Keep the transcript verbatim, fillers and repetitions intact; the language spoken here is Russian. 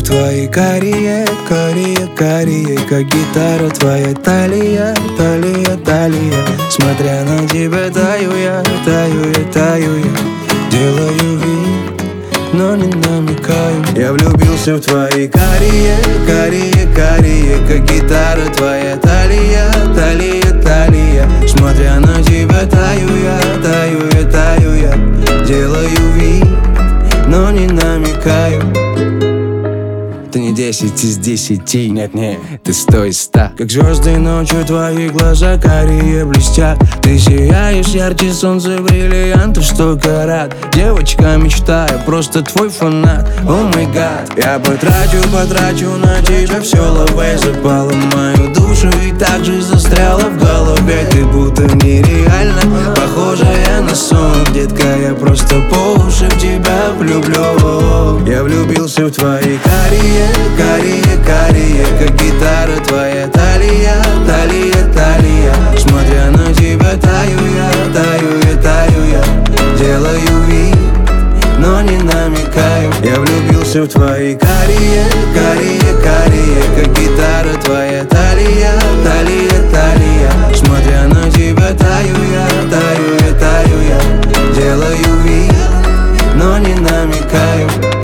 твои карие, карие, карие, как гитара твоя талия, талия, талия. Смотря на тебя таю я, таю я, таю я. Делаю вид, но не намекаю. Я влюбился в твои карие, карие, карие, как гитара твоя талия, талия, талия. Смотря на тебя таю я, таю я, таю я. Делаю вид, но не намекаю. Ты не десять из десяти, нет-нет, ты сто из ста. Как звезды ночью твои глаза карие блестят. Ты сияешь ярче солнца бриллиантов сто карат. Девочка мечта, я просто твой фанат. О май гад, я потрачу, потрачу на тебя все лавей. Запала мою душу и так же застряла в голове. Ты будто нереально похожая на сон. Детка, я просто по уши в тебя влюблю. Я влюбился в твои карие, карие, карие, как гитара твоя талия, талия, талия. Смотря на тебя таю я, таю я, таю я. Делаю вид, но не намекаю. Я влюбился в твои карие, карие, карие, как гитара твоя талия, талия, талия. Смотря на тебя таю я, таю я, таю я. Делаю вид, но не намекаю.